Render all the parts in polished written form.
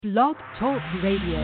Blog Talk Radio.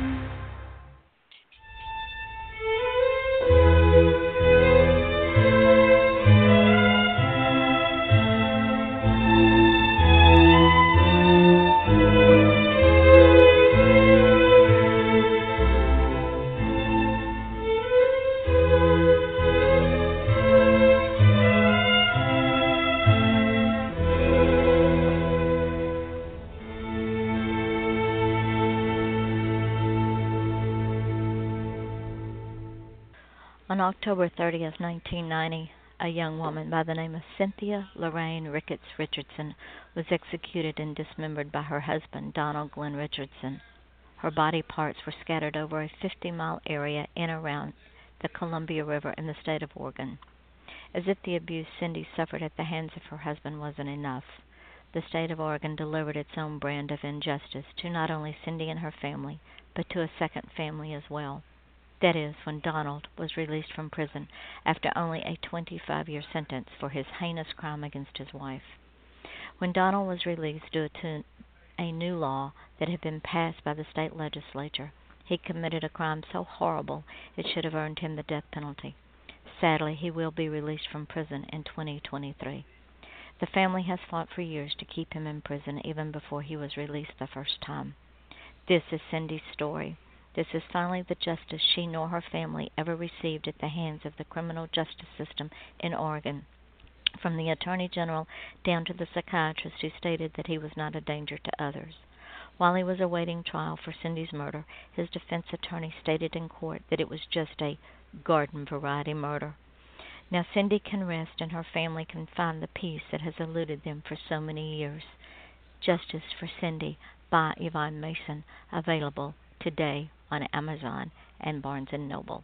On October 30th, 1990, a young woman by the name of Cynthia Lorraine Ricketts Richardson was executed and dismembered by her husband, Donald Glenn Richardson. Her body parts were scattered over a 50-mile area in and around the Columbia River in the state of Oregon. As if the abuse Cindy suffered at the hands of her husband wasn't enough, the state of Oregon delivered its own brand of injustice to not only Cindy and her family, but to a second family as well. That is, when Donald was released from prison after only a 25-year sentence for his heinous crime against his wife. When Donald was released due to a new law that had been passed by the state legislature, he committed a crime so horrible it should have earned him the death penalty. Sadly, he will be released from prison in 2023. The family has fought for years to keep him in prison even before he was released the first time. This is Cindy's story. This is finally the justice she nor her family ever received at the hands of the criminal justice system in Oregon, from the Attorney General down to the psychiatrist who stated that he was not a danger to others. While he was awaiting trial for Cindy's murder, his defense attorney stated in court that it was just a garden-variety murder. Now Cindy can rest and her family can find the peace that has eluded them for so many years. Justice for Cindy by Yvonne Mason, available today on Amazon and Barnes & Noble.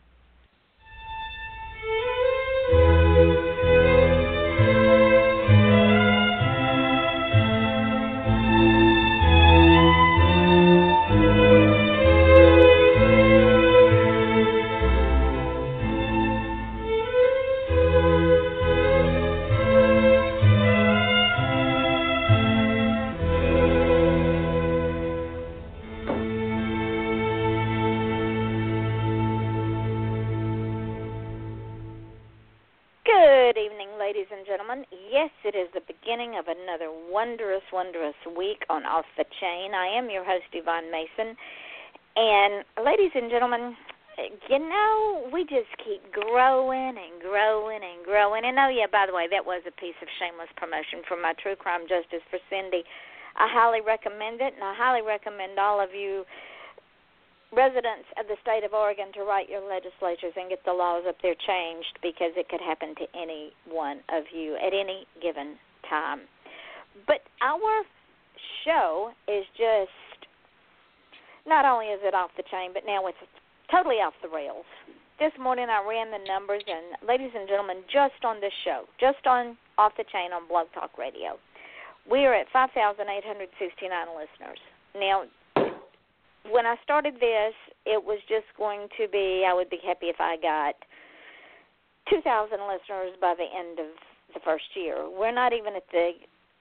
Ladies and gentlemen, yes, it is the beginning of another wondrous week on Off the Chain. I am your host, Yvonne Mason. And ladies and gentlemen, you know, we just keep growing and growing and growing. And oh, yeah, by the way, that was a piece of shameless promotion for my True Crime Justice for Cindy. I highly recommend it, and I highly recommend all of you residents of the state of Oregon to write your legislatures and get the laws up there changed, because it could happen to any one of you at any given time. But our show is just, not only is it off the chain, but now it's totally off the rails. This morning I ran the numbers, and ladies and gentlemen, just on this show, just on Off the Chain on Blog Talk Radio, we are at 5,869 listeners. Now, when I started this, it was just going to be, I would be happy if I got 2,000 listeners by the end of the first year. We're not even at the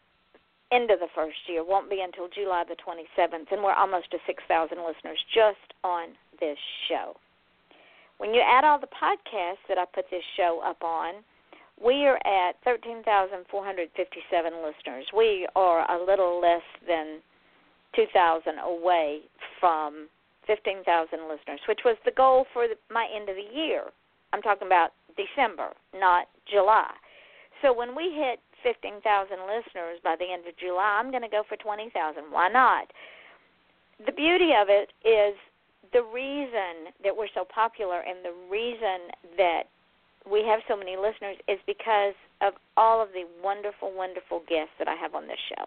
end of the first year. Won't be until July the 27th, and we're almost to 6,000 listeners just on this show. When you add all the podcasts that I put this show up on, we are at 13,457 listeners. We are a little less than 2,000 away from 15,000 listeners, which was the goal for my end of the year. I'm talking about December, not July. So when we hit 15,000 listeners by the end of July, I'm going to go for 20,000. Why not? The beauty of it is the reason that we're so popular and the reason that we have so many listeners is because of all of the wonderful, wonderful guests that I have on this show.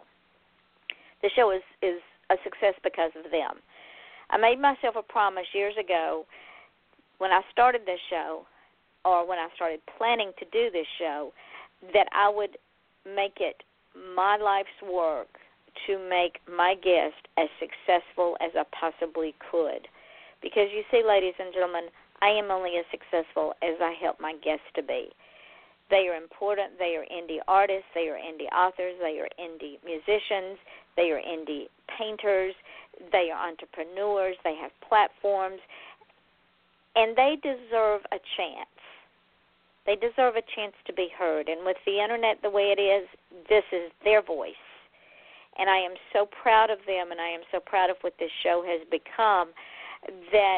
The show is a success because of them. I made myself a promise years ago when I started this show, or when I started planning to do this show, that I would make it my life's work to make my guest as successful as I possibly could. Because you see, ladies and gentlemen, I am only as successful as I help my guests to be. They are important. They are indie artists. They are indie authors. They are indie musicians. They are indie painters. They are entrepreneurs. They have platforms. And they deserve a chance. They deserve a chance to be heard. And with the Internet the way it is, this is their voice. And I am so proud of them, and I am so proud of what this show has become, that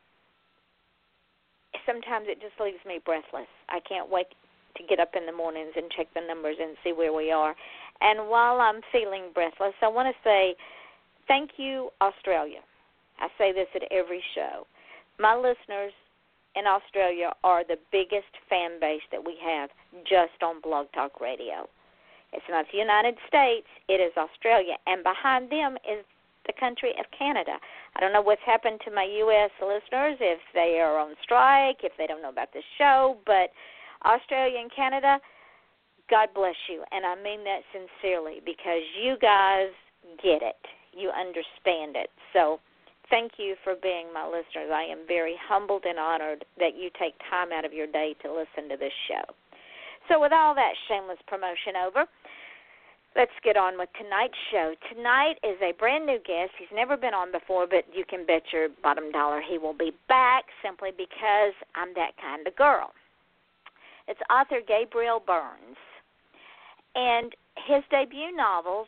sometimes it just leaves me breathless. I can't wait to get up in the mornings and check the numbers and see where we are. And while I'm feeling breathless, I want to say thank you, Australia. I say this at every show. My listeners in Australia are the biggest fan base that we have just on Blog Talk Radio. It's not the United States, it is Australia, and behind them is the country of Canada. I don't know what's happened to my U.S. listeners, if they are on strike, if they don't know about the show, but Australia and Canada, God bless you, and I mean that sincerely, because you guys get it. You understand it. So thank you for being my listeners. I am very humbled and honored that you take time out of your day to listen to this show. So with all that shameless promotion over, let's get on with tonight's show. Tonight is a brand new guest. He's never been on before, but you can bet your bottom dollar he will be back simply because I'm that kind of girl. It's author Gabriel Burns. And his debut novel,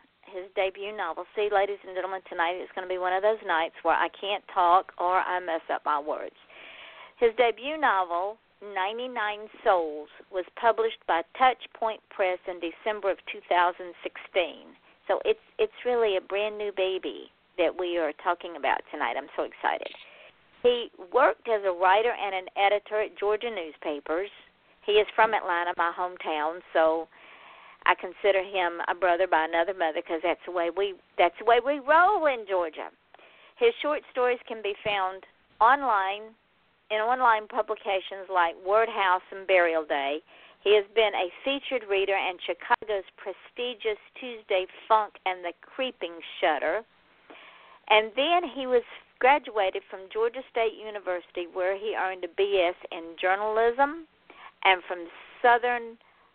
see, ladies and gentlemen, tonight is going to be one of those nights where I can't talk or I mess up my words. His debut novel, 99 Souls, was published by Touchpoint Press in December of 2016. So it's really a brand new baby that we are talking about tonight. I'm so excited. He worked as a writer and an editor at Georgia newspapers. He is from Atlanta, my hometown, so I consider him a brother by another mother because that's the way we roll in Georgia. His short stories can be found online in online publications like Word House and Burial Day. He has been a featured reader in Chicago's prestigious Tuesday Funk and the Creeping Shutter. And then he was graduated from Georgia State University, where he earned a BS in journalism, and from Southern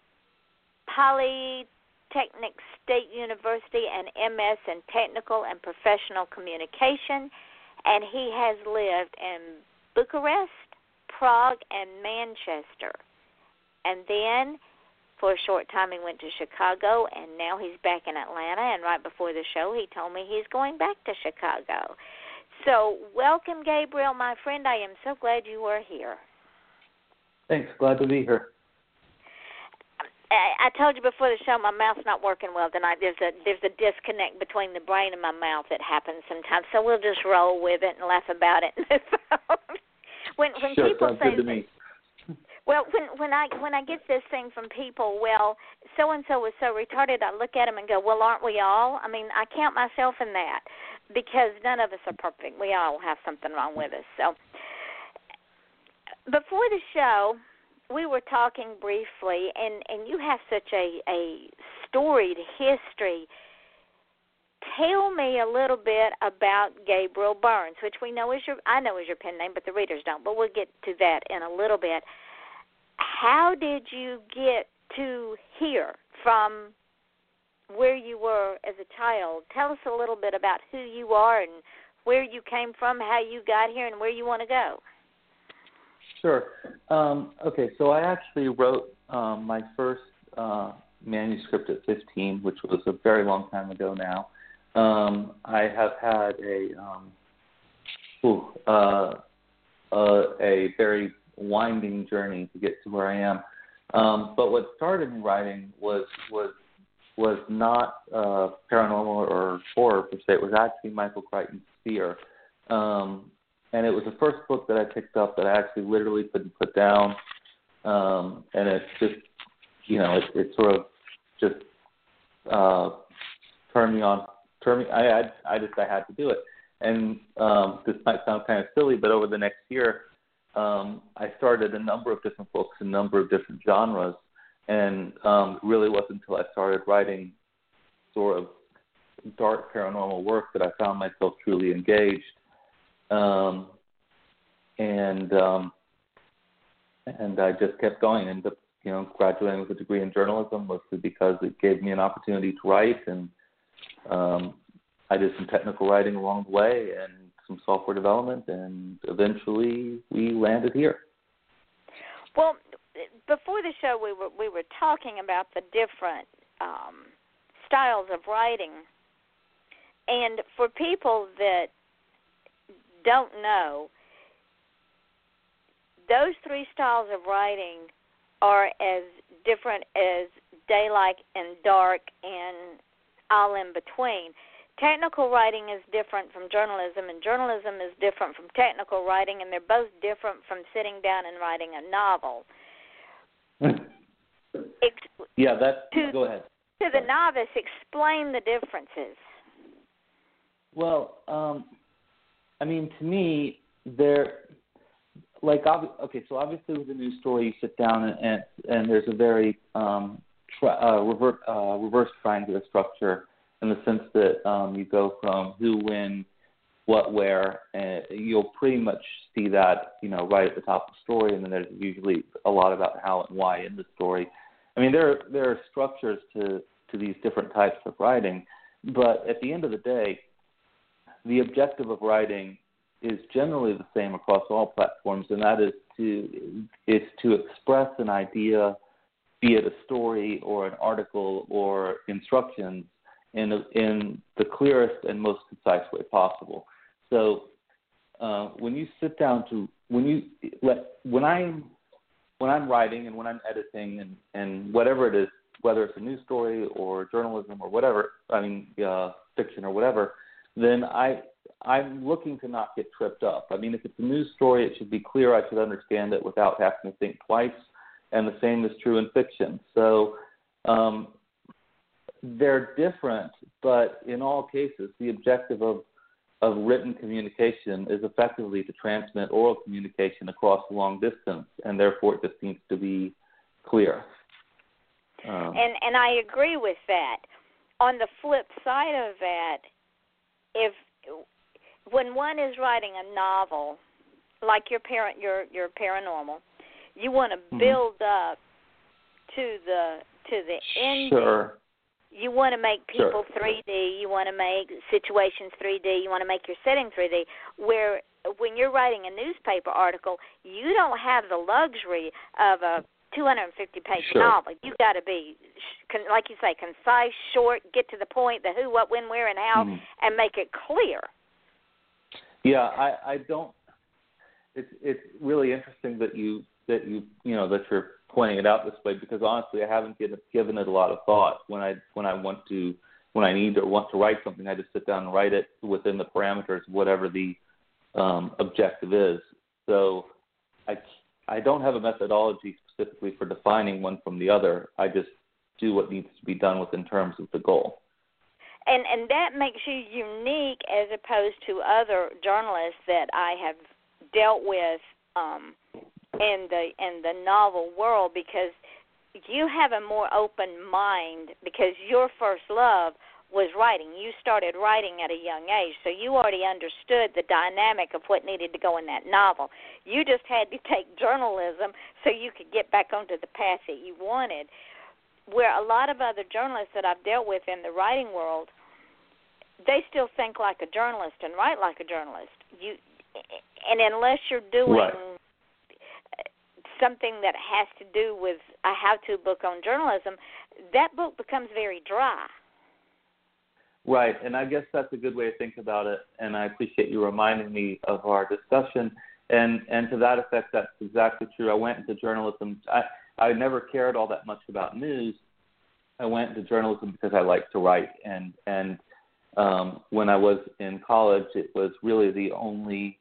Polytechnic State University, an MS in technical and professional communication. And he has lived in Bucharest, Prague, and Manchester. And then for a short time he went to Chicago, and now he's back in Atlanta. And right before the show he told me he's going back to Chicago. So welcome, Gabriel, my friend. I am so glad you are here. Thanks. Glad to be here. I told you before the show my mouth's not working well tonight. There's a disconnect between the brain and my mouth that happens sometimes. So we'll just roll with it and laugh about it. when sure, people sounds say, good to me. Well, when I get this thing from people, well, so and so was so retarded, I look at them and go, well, aren't we all? I mean, I count myself in that because none of us are perfect. We all have something wrong with us. So before the show, we were talking briefly, and you have such a storied history. Tell me a little bit about Gabriel Burns, which I know is your pen name, but the readers don't. But we'll get to that in a little bit. How did you get to here from where you were as a child? Tell us a little bit about who you are and where you came from, how you got here, and where you want to go. Sure. Okay, so I actually wrote my first manuscript at 15, which was a very long time ago now. I have had a very winding journey to get to where I am. But what started me writing was not paranormal or horror per se. It was actually Michael Crichton's Fear. And it was the first book that I picked up that I actually literally couldn't put down. And it's just, it sort of just turned me on. I had to do it. And this might sound kind of silly, but over the next year, I started a number of different books, a number of different genres. And it really wasn't until I started writing sort of dark paranormal work that I found myself truly engaged. And I just kept going, and graduating with a degree in journalism mostly because it gave me an opportunity to write, and I did some technical writing along the way and some software development, and eventually we landed here. Well, before the show, we were talking about the different styles of writing, and for people that don't know, those three styles of writing are as different as daylight and dark and all in between. Technical writing is different from journalism, and journalism is different from technical writing, and they're both different from sitting down and writing a novel. Go ahead. To the novice, explain the differences. Well, I mean, to me, so obviously with a news story, you sit down and there's a very reverse triangular structure, in the sense that you go from who, when, what, where, and you'll pretty much see that, right at the top of the story, and then there's usually a lot about how and why in the story. I mean, there are structures to these different types of writing, but at the end of the day, the objective of writing is generally the same across all platforms, and that is to express an idea, be it a story or an article or instructions, in the clearest and most concise way possible. So when you sit down when I'm writing and when I'm editing and whatever it is, whether it's a news story or journalism or whatever, fiction or whatever, then I'm looking to not get tripped up. I mean, if it's a news story, it should be clear. I should understand it without having to think twice, and the same is true in fiction. So they're different, but in all cases, the objective of written communication is effectively to transmit oral communication across a long distance, and therefore it just needs to be clear. And I agree with that. On the flip side of that, when one is writing a novel, like your paranormal, you want to build up to the ending. Sure. You want to make people 3D. You want to make situations 3D. You want to make your setting 3D. Where when you're writing a newspaper article, you don't have the luxury of a 250-page novel. You've got to be, like you say, concise, short, get to the point, the who, what, when, where, and how, and make it clear. Yeah, I don't. It's really interesting that you're pointing it out this way, because honestly, I haven't given it a lot of thought. When I need or want to write something, I just sit down and write it within the parameters of whatever the objective is. So I don't have a methodology specifically for defining one from the other. I just do what needs to be done within terms of the goal. And that makes you unique as opposed to other journalists that I have dealt with in the novel world, because you have a more open mind, because your first love was writing. You started writing at a young age, so you already understood the dynamic of what needed to go in that novel. You just had to take journalism so you could get back onto the path that you wanted. Where a lot of other journalists that I've dealt with in the writing world, they still think like a journalist and write like a journalist. And unless you're doing something that has to do with a how-to book on journalism, that book becomes very dry. Right, and I guess that's a good way to think about it, and I appreciate you reminding me of our discussion. And to that effect, that's exactly true. I went into journalism. I never cared all that much about news. I went into journalism because I like to write, and when I was in college, it was really the only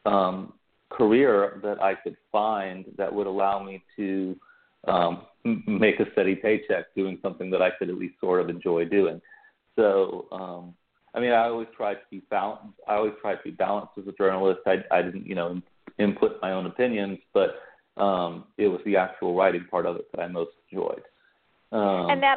career that I could find that would allow me to make a steady paycheck doing something that I could at least sort of enjoy doing. So, I always tried to be balanced. As a journalist. I didn't, input my own opinions, but it was the actual writing part of it that I most enjoyed. And that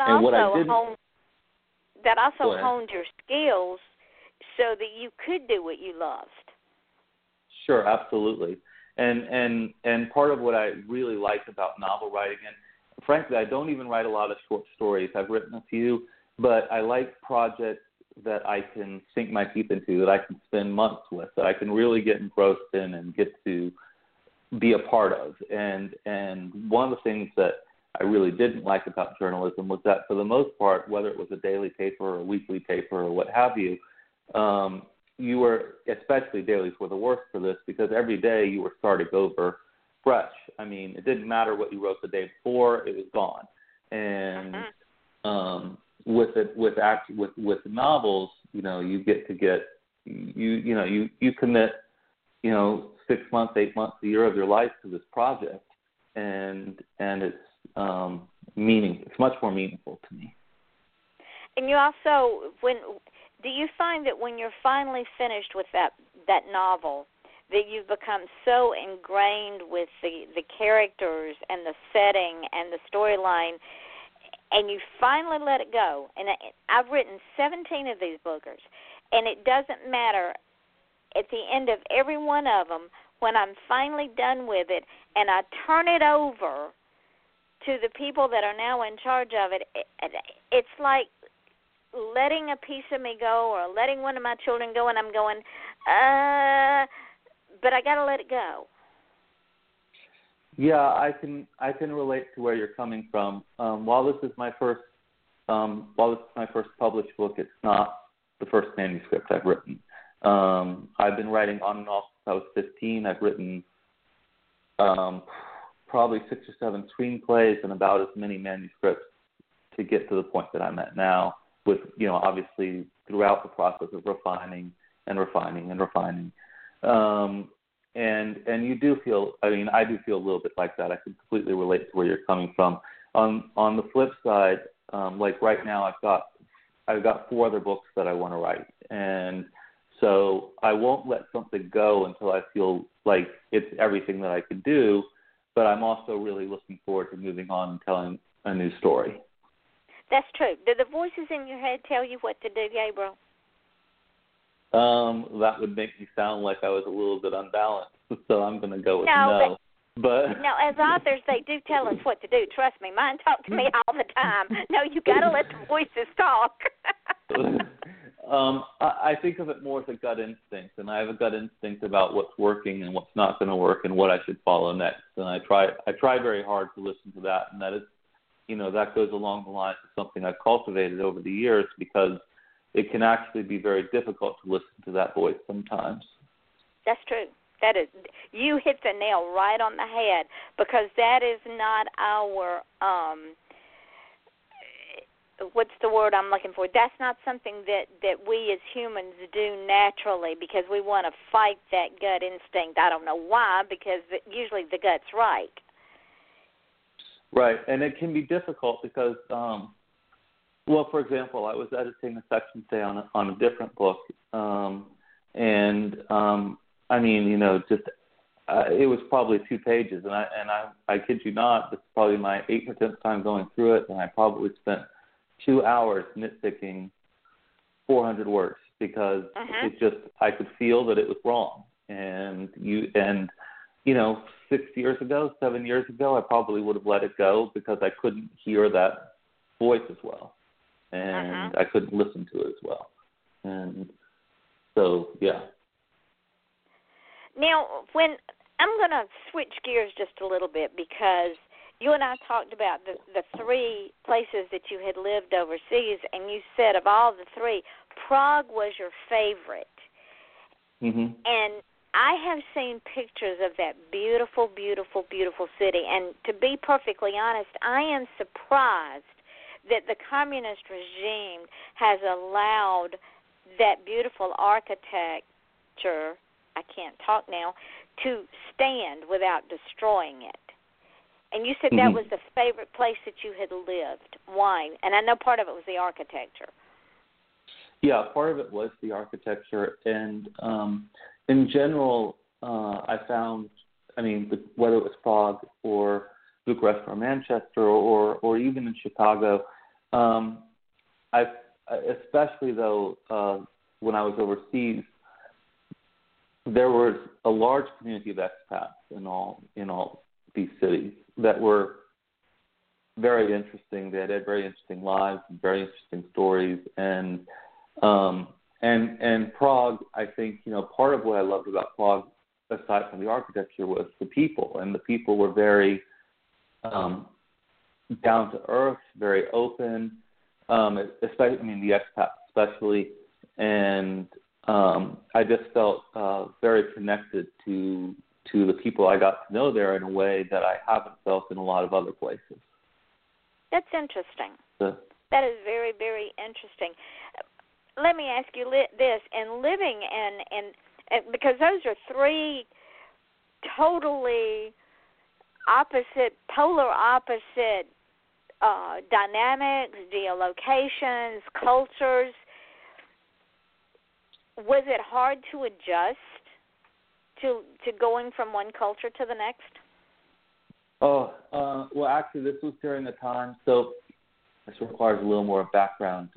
also honed your skills so that you could do what you loved. Sure, absolutely. And part of what I really like about novel writing, and frankly, I don't even write a lot of short stories. I've written a few, but I like projects that I can sink my teeth into, that I can spend months with, that I can really get engrossed in and get to be a part of. And one of the things that I really didn't like about journalism was that for the most part, whether it was a daily paper or a weekly paper or what have you, you were, especially dailies were the worst for this, because every day you were starting over fresh. I mean, it didn't matter what you wrote the day before, it was gone. And with novels, you know, you commit, 6 months, 8 months, a year of your life to this project, and it's it's much more meaningful to me. And you also, do you find that when you're finally finished with that novel, that you've become so ingrained with the characters and the setting and the storyline, and you finally let it go? And I've written 17 of these boogers, and it doesn't matter at the end of every one of them, when I'm finally done with it and I turn it over to the people that are now in charge of it, it's like letting a piece of me go or letting one of my children go, and I'm going, but I got to let it go. Yeah, I can relate to where you're coming from. While this is my first published book, it's not the first manuscript I've written. I've been writing on and off since I was 15. I've written probably 6 or 7 screenplays and about as many manuscripts to get to the point that I'm at now, with, obviously throughout the process of refining and refining and refining. And you do feel, I do feel a little bit like that. I can completely relate to where you're coming from. On the flip side, like right now I've got 4 other books that I want to write. And so I won't let something go until I feel like it's everything that I can do, but I'm also really looking forward to moving on and telling a new story. That's true. Do the voices in your head tell you what to do, Gabriel? That would make me sound like I was a little bit unbalanced, so I'm going to go with no. But no, as authors, they do tell us what to do. Trust me, mine talk to me all the time. No, you got to let the voices talk. I think of it more as a gut instinct, and I have a gut instinct about what's working and what's not going to work and what I should follow next. And I try very hard to listen to that, and that is, that goes along the lines of something I've cultivated over the years, because it can actually be very difficult to listen to that voice sometimes. That's true. That is, you hit the nail right on the head, because that is not our, what's the word I'm looking for? That's not something that we as humans do naturally, because we want to fight that gut instinct. I don't know why, because usually the gut's right. Right, and it can be difficult because, for example, I was editing a section, say, on a different book, it was probably 2 pages, and I kid you not, this is probably my 8th or 10th time going through it, and I probably spent 2 hours nitpicking 400 words, because it just, I could feel that it was wrong, and 6 years ago, 7 years ago, I probably would have let it go because I couldn't hear that voice as well, and I couldn't listen to it as well, and so, yeah. Now, I'm going to switch gears just a little bit, because you and I talked about the 3 places that you had lived overseas, and you said of all the 3, Prague was your favorite. Mm-hmm. And I have seen pictures of that beautiful, beautiful, beautiful city, and to be perfectly honest, I am surprised that the communist regime has allowed that beautiful architecture, I can't talk now, to stand without destroying it. And you said that was the favorite place that you had lived. Why? And I know part of it was the architecture. Yeah, part of it was the architecture. And in general, I found, whether it was Prague or Bucharest or Manchester or even in Chicago, especially though when I was overseas, there was a large community of expats in all these cities that were very interesting. They had very interesting lives and very interesting stories, and And Prague, I think, part of what I loved about Prague, aside from the architecture, was the people. And the people were very down to earth, very open, especially, the expats especially. And I just felt very connected to the people I got to know there in a way that I haven't felt in a lot of other places. That's interesting. So, that is very, very interesting. Let me ask you this: and living and because those are three totally polar opposite dynamics, geolocations, cultures. Was it hard to adjust to going from one culture to the next? Well, actually, this was during the time, so this requires a little more background.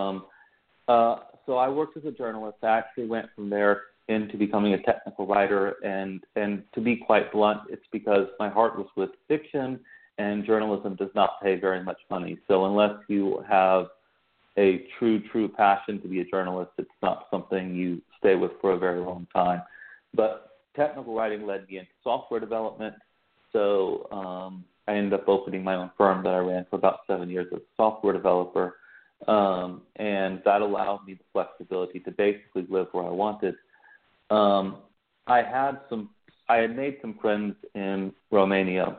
So I worked as a journalist. I actually went from there into becoming a technical writer, and to be quite blunt, it's because my heart was with fiction, and journalism does not pay very much money. So unless you have a true passion to be a journalist, it's not something you stay with for a very long time. But technical writing led me into software development. So I ended up opening my own firm that I ran for about 7 years as a software developer. And that allowed me the flexibility to basically live where I wanted. I had made some friends in Romania,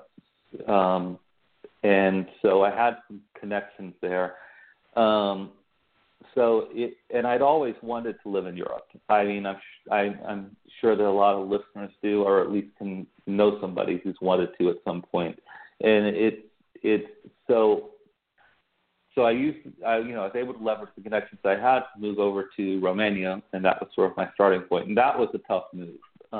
and so I had some connections there. And I'd always wanted to live in Europe. I'm sure that a lot of listeners do, or at least can know somebody who's wanted to at some point. And So I was able to leverage the connections I had to move over to Romania, and that was sort of my starting point. And that was a tough move.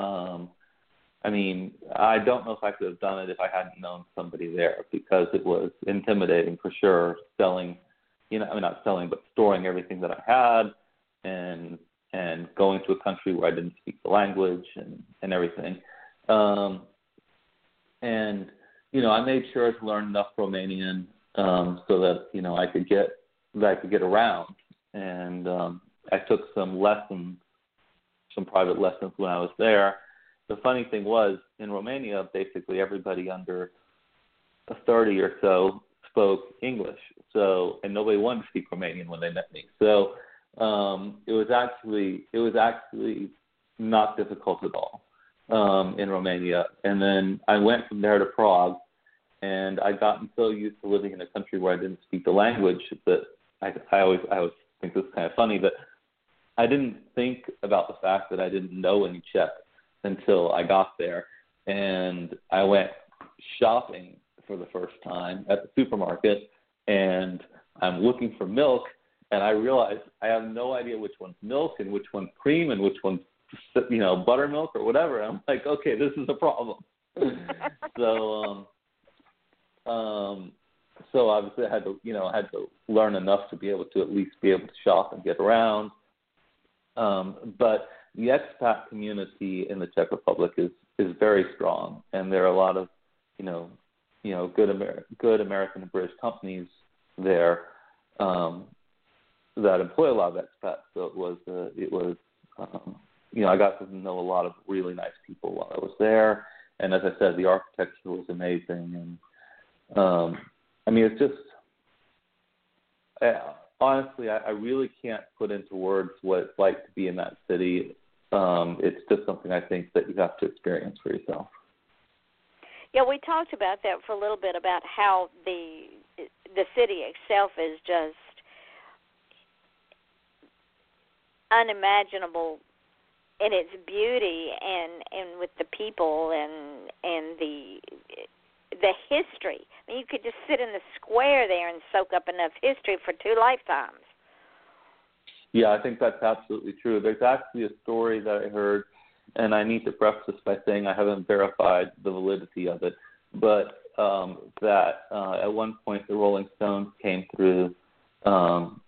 I don't know if I could have done it if I hadn't known somebody there, because it was intimidating for sure, not selling, but storing everything that I had and going to a country where I didn't speak the language and everything. I made sure to learn enough Romanian so that I could get around, and I took some private lessons when I was there. The funny thing was, in Romania, basically everybody under 30 or so spoke English, and nobody wanted to speak Romanian when they met me. So it was actually not difficult at all in Romania. And then I went from there to Prague. And I'd gotten so used to living in a country where I didn't speak the language that I always think this is kind of funny, but I didn't think about the fact that I didn't know any Czech until I got there. And I went shopping for the first time at the supermarket, and I'm looking for milk, and I realized I have no idea which one's milk and which one's cream and which one's buttermilk or whatever. And I'm like, okay, this is a problem. So obviously I had to learn enough to be able to at least be able to shop and get around. But the expat community in the Czech Republic is very strong, and there are a lot of good American and British companies there that employ a lot of expats. So it was I got to know a lot of really nice people while I was there, and as I said, the architecture was amazing. And it's just, honestly, I really can't put into words what it's like to be in that city. It's just something I think that you have to experience for yourself. Yeah, we talked about that for a little bit, about how the city itself is just unimaginable in its beauty and with the people and the history. You could just sit in the square there and soak up enough history for 2 lifetimes. Yeah, I think that's absolutely true. There's actually a story that I heard, and I need to preface this by saying I haven't verified the validity of it, but that at one point the Rolling Stones came through on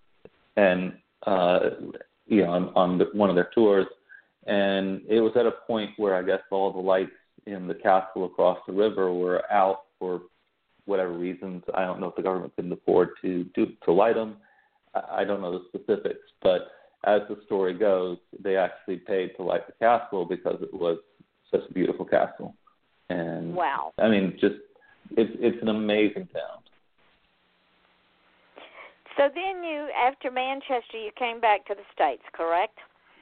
one of their tours, and it was at a point where I guess all the lights in the castle across the river were out for whatever reasons. I don't know if the government couldn't afford to light them. I don't know the specifics, but as the story goes, they actually paid to light the castle because it was such a beautiful castle. And wow. I mean, just it's an amazing town. So then you, after Manchester, you came back to the States, correct?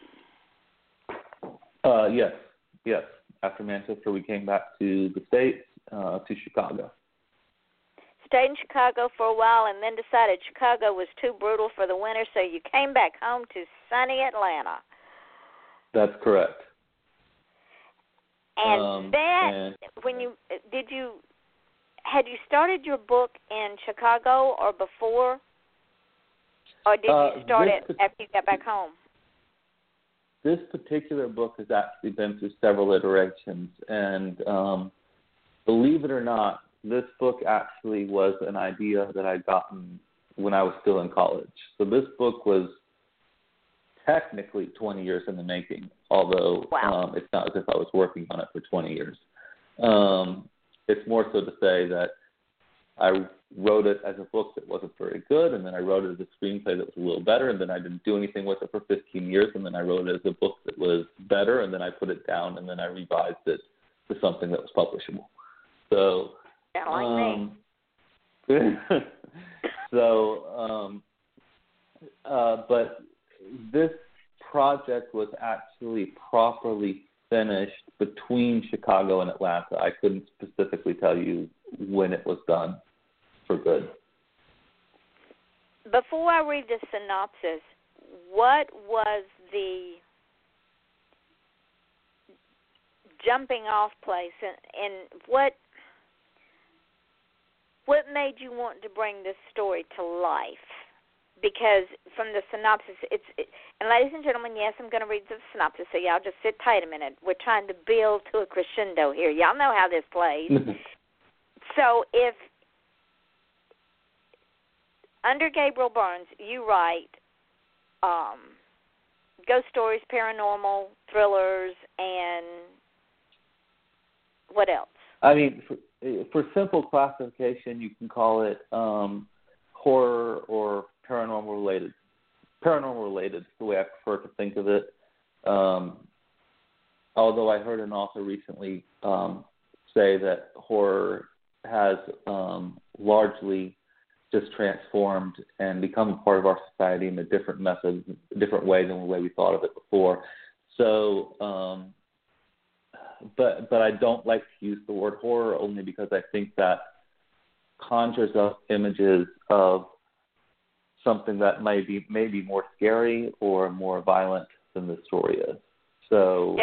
Yes. After Manchester, we came back to the States, to Chicago. Stayed in Chicago for a while and then decided Chicago was too brutal for the winter, so you came back home to sunny Atlanta. That's correct. And had you started your book in Chicago or before? Or did you start it after you got back home? This particular book has actually been through several iterations, and believe it or not, this book actually was an idea that I'd gotten when I was still in college. So this book was technically 20 years in the making, although it's not as if I was working on it for 20 years. It's more so to say that I wrote it as a book that wasn't very good, and then I wrote it as a screenplay that was a little better, and then I didn't do anything with it for 15 years, and then I wrote it as a book that was better, and then I put it down, and then I revised it to something that was publishable. So, but this project was actually properly finished between Chicago and Atlanta. I couldn't specifically tell you when it was done for good. Before I read the synopsis, what was the jumping off place, and what made you want to bring this story to life? Because from the synopsis, and ladies and gentlemen, yes, I'm going to read the synopsis, so y'all just sit tight a minute. We're trying to build to a crescendo here. Y'all know how this plays. So if, under Gabriel Burns, you write ghost stories, paranormal, thrillers, and what else? I mean, for simple classification, you can call it horror or paranormal related. Paranormal related is the way I prefer to think of it. Although I heard an author recently say that horror has largely just transformed and become a part of our society in a different method, different way than the way we thought of it before. So, but I don't like to use the word horror only because I think that conjures up images of something that may be more scary or more violent than the story is. So,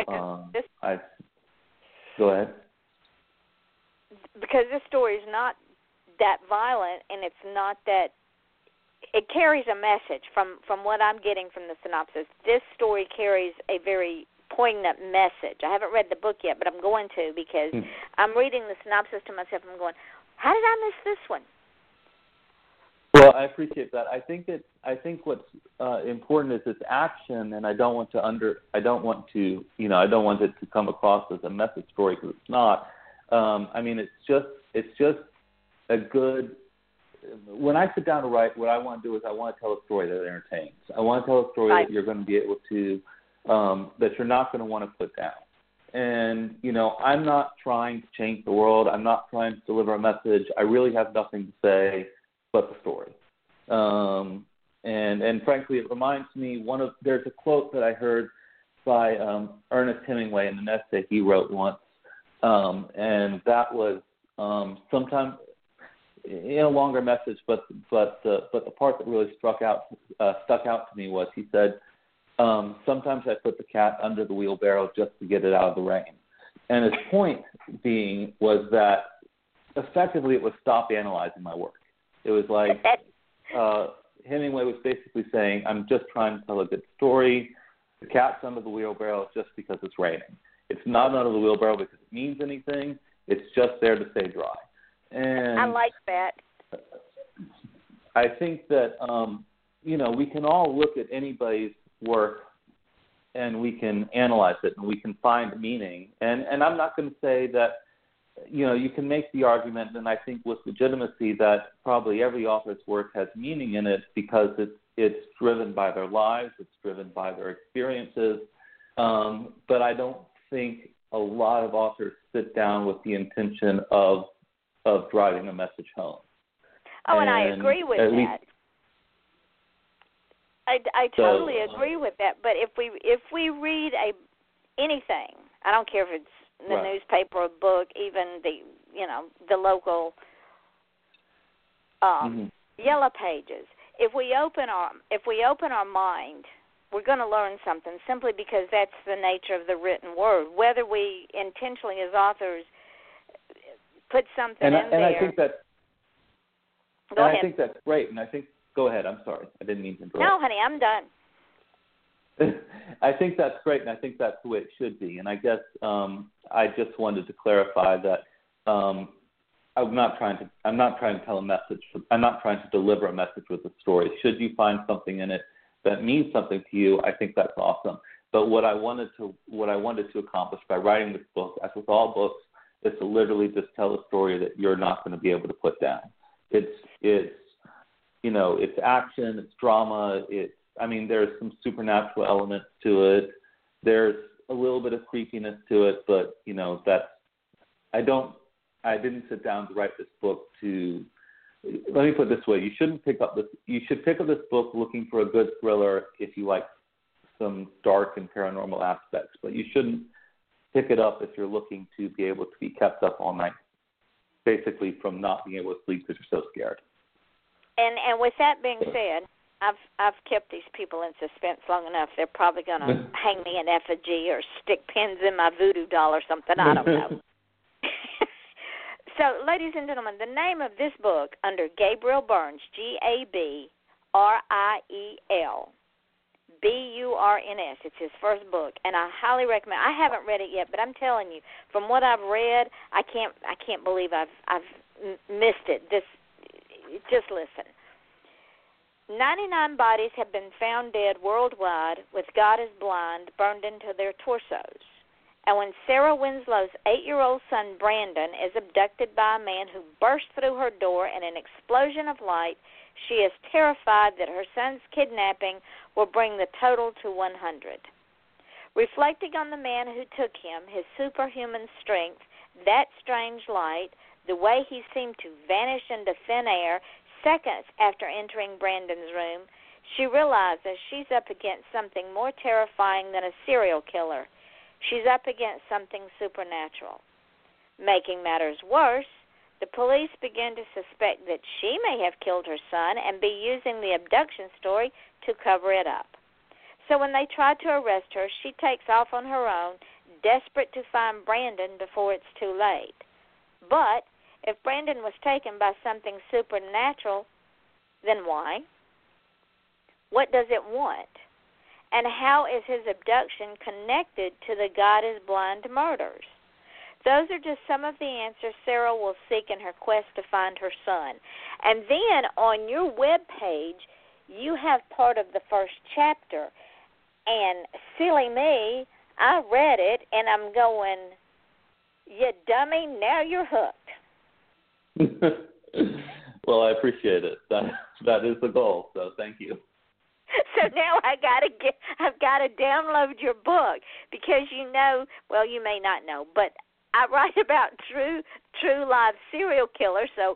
go ahead. Because this story is not that violent, and it's not that it carries a message. From what I'm getting from the synopsis, this story carries a very poignant message. I haven't read the book yet, but I'm going to, because I'm reading the synopsis to myself and I'm going, how did I miss this one? Well, I appreciate that. I think what's important is its action, and I don't want it to come across as a message story, because it's not. I mean, it's just a good. When I sit down to write, what I want to do is I want to tell a story that entertains. I want to tell a story that you're going to be able to, that you're not going to want to put down. And, I'm not trying to change the world. I'm not trying to deliver a message. I really have nothing to say but the story. And frankly, it reminds me, there's a quote that I heard by Ernest Hemingway in an essay he wrote once, and that was sometimes in a longer message, but the part that really stuck out to me was, he said, sometimes I put the cat under the wheelbarrow just to get it out of the rain. And his point being was that effectively it was stop analyzing my work. It was like Hemingway was basically saying, I'm just trying to tell a good story. The cat's under the wheelbarrow just because it's raining. It's not under the wheelbarrow because it means anything. It's just there to stay dry. And I like that. I think that, we can all look at anybody's work and we can analyze it and we can find meaning. And I'm not going to say that, you can make the argument, and I think with legitimacy, that probably every author's work has meaning in it because it's driven by their lives, it's driven by their experiences, but I don't think a lot of authors sit down with the intention of driving a message home. Oh, and I agree with that. I totally agree with that. But if we read anything, I don't care if it's the newspaper or book, even the local Yellow Pages. If we open our mind, we're going to learn something simply because that's the nature of the written word. Whether we intentionally, as authors, put something in there. I think that. Go ahead. I think that's great, and I think. Go ahead. I'm sorry. I didn't mean to interrupt. No, honey, I'm done. I think that's great, and I think that's the way it should be. And I guess I just wanted to clarify that I'm not trying to tell a message. I'm not trying to deliver a message with a story. Should you find something in it that means something to you, I think that's awesome. But what I wanted to accomplish by writing this book, as with all books, is to literally just tell a story that you're not going to be able to put down. It's action, it's drama, there's some supernatural elements to it. There's a little bit of creepiness to it, but I didn't sit down to write this book to. Let me put it this way: you should pick up this book looking for a good thriller if you like some dark and paranormal aspects, but you shouldn't pick it up if you're looking to be able to be kept up all night, basically from not being able to sleep because you're so scared. And with that being said, I've kept these people in suspense long enough. They're probably going to hang me in effigy or stick pins in my voodoo doll or something. I don't know. So, ladies and gentlemen, the name of this book under Gabriel Burns, Gabriel Burns. It's his first book, and I highly recommend. I haven't read it yet, but I'm telling you, from what I've read, I can't believe I've missed it. Just listen. 99 bodies have been found dead worldwide with God is Blind burned into their torsos. And when Sarah Winslow's 8-year-old son, Brandon, is abducted by a man who burst through her door in an explosion of light, she is terrified that her son's kidnapping will bring the total to 100. Reflecting on the man who took him, his superhuman strength, that strange light, the way he seemed to vanish into thin air seconds after entering Brandon's room, she realizes she's up against something more terrifying than a serial killer. She's up against something supernatural. Making matters worse, the police begin to suspect that she may have killed her son and be using the abduction story to cover it up. So when they try to arrest her, she takes off on her own, desperate to find Brandon before it's too late. But if Brandon was taken by something supernatural, then why? What does it want? And how is his abduction connected to the God is Blind murders? Those are just some of the answers Sarah will seek in her quest to find her son. And then on your webpage, you have part of the first chapter. And silly me, I read it, and I'm going, you dummy, now you're hooked. Well, I appreciate it. That is the goal, so thank you. So now I've got to download your book because you may not know, but I write about true live serial killers. So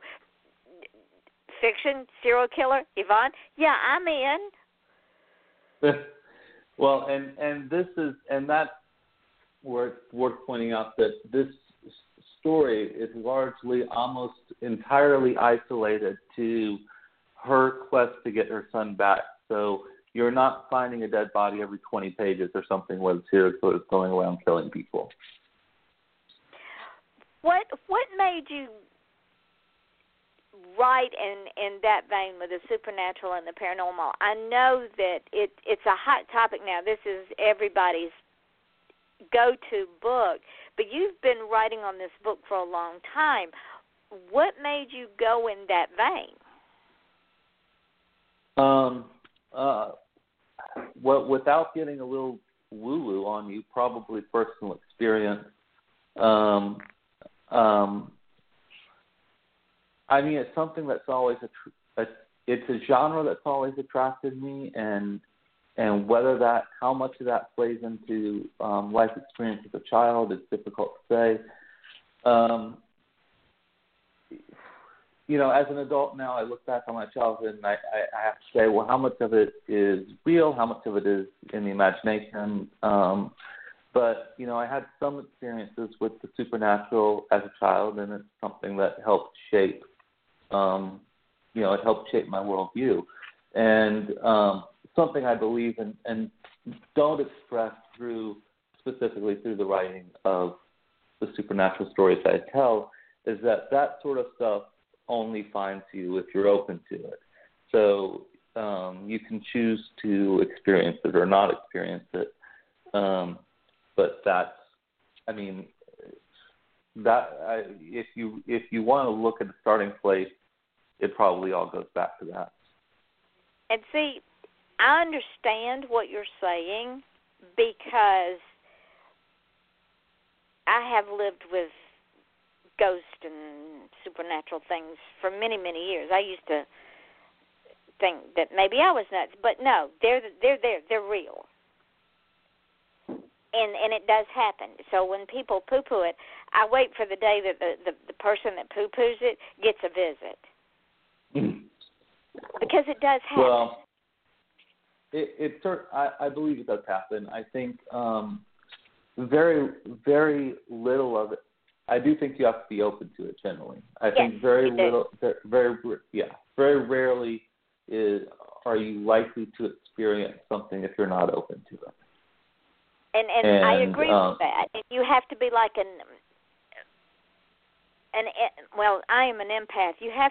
fiction serial killer, Yvonne. Yeah, I'm in. Well, and that's worth pointing out that this story is largely, almost entirely isolated to her quest to get her son back. So you're not finding a dead body every 20 pages or something where the serial killer is going around killing people. What made you write in that vein with the supernatural and the paranormal? I know that it's a hot topic now. This is everybody's go-to book, but you've been writing on this book for a long time. What made you go in that vein? Well, without getting a little woo-woo on you, probably personal experience. It's something that's always it's a genre that's always attracted me, and how much of that plays into life experience as a child is difficult to say. As an adult now, I look back on my childhood and I have to say, well, how much of it is real? How much of it is in the imagination? But I had some experiences with the supernatural as a child, and it's something that helped shape, it helped shape my worldview. And something I believe in and don't express specifically through the writing of the supernatural stories I tell is that sort of stuff only finds you if you're open to it. So you can choose to experience it or not experience it. But if you want to look at the starting place, it probably all goes back to that. And see, I understand what you're saying because I have lived with ghosts and supernatural things for many, many years. I used to think that maybe I was nuts, but no, they're there. They're real. And it does happen. So when people poo-poo it, I wait for the day that the person that poo-poos it gets a visit. Because it does happen. Well, I believe it does happen. I think very, very little of it. I do think you have to be open to it generally. I think very rarely are you likely to experience something if you're not open to it. And I agree with that. You have to be like I am an empath. You have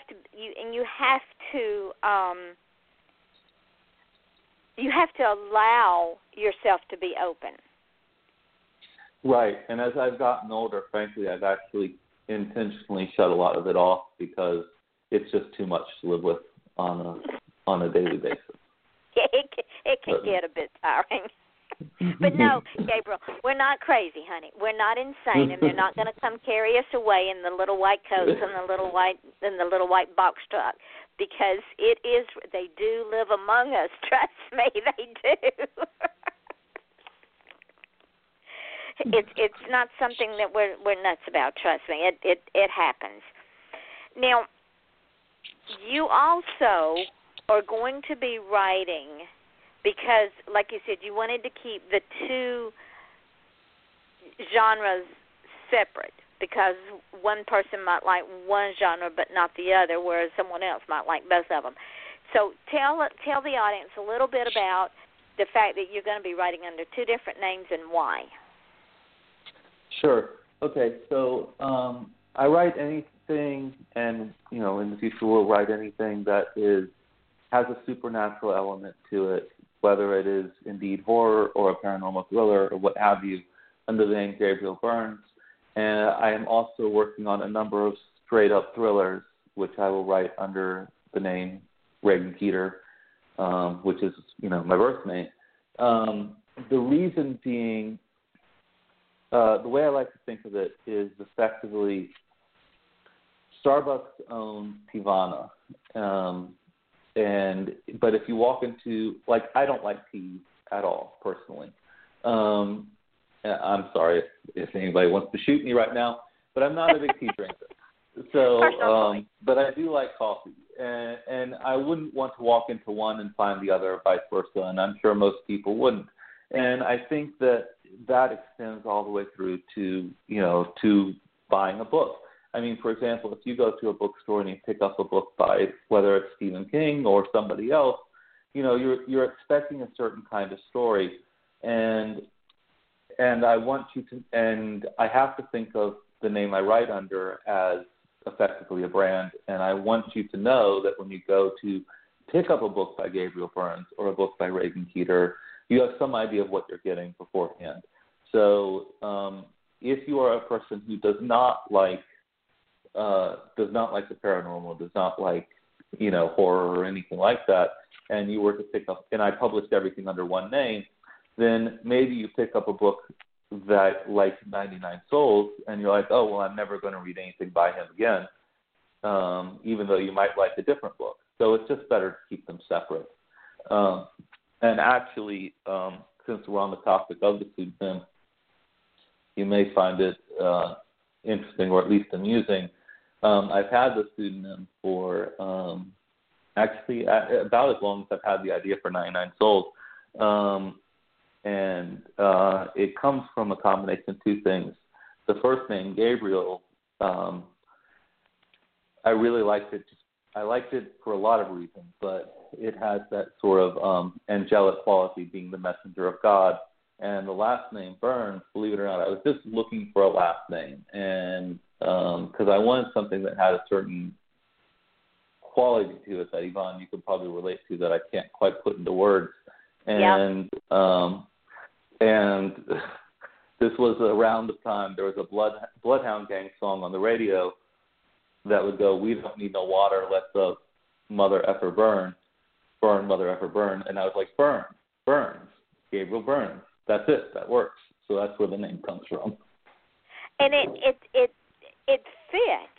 to allow yourself to be open. Right, and as I've gotten older, frankly, I've actually intentionally shut a lot of it off because it's just too much to live with on a daily basis. Yeah, it can get a bit tiring. But no, Gabriel, we're not crazy, honey. We're not insane, and they're not going to come carry us away in the little white coats and the little white box truck, because they do live among us. Trust me, they do. It's not something that we're nuts about. Trust me, it happens. Now, you also are going to be writing. Because, like you said, you wanted to keep the two genres separate because one person might like one genre but not the other, whereas someone else might like both of them. So tell the audience a little bit about the fact that you're going to be writing under two different names and why. Sure. Okay. So I write anything, and in the future we'll write anything that has a supernatural element to it, whether it is indeed horror or a paranormal thriller or what have you, under the name Gabriel Burns. And I am also working on a number of straight-up thrillers, which I will write under the name Reagan Keeter, which is, my birth name. The reason being, the way I like to think of it is effectively Starbucks owns Tivana. But if you walk into, I don't like tea at all, personally. I'm sorry if anybody wants to shoot me right now, but I'm not a big tea drinker. So, but I do like coffee, and I wouldn't want to walk into one and find the other, or vice versa, and I'm sure most people wouldn't. And I think that extends all the way through to buying a book. I mean, for example, if you go to a bookstore and you pick up a book by whether it's Stephen King or somebody else, you're expecting a certain kind of story, and I want you to, and I have to think of the name I write under as effectively a brand, and I want you to know that when you go to pick up a book by Gabriel Burns or a book by Reagan Keeter, you have some idea of what you're getting beforehand. So if you are a person who does not like the paranormal, does not like, horror or anything like that, and you were to pick up, and I published everything under one name, then maybe you pick up a book that like 99 Souls, and you're like, oh, well, I'm never going to read anything by him again, even though you might like a different book. So it's just better to keep them separate. And actually, since we're on the topic of the pseudonym, you may find it interesting or at least amusing. I've had the pseudonym for actually about as long as I've had the idea for 99 Souls. And it comes from a combination of two things. The first name, Gabriel, I really liked it. I liked it for a lot of reasons, but it has that sort of angelic quality, being the messenger of God. And the last name, Burns, believe it or not, I was just looking for a last name, and because I wanted something that had a certain quality to it that, Yvonne, you could probably relate to, that I can't quite put into words. And and this was around the time there was a Bloodhound Gang song on the radio that would go, "We don't need no water, let the mother effer burn, mother effer burn," and I was like, Burns, Gabriel Burns. That's it. That works. So that's where the name comes from. And it fits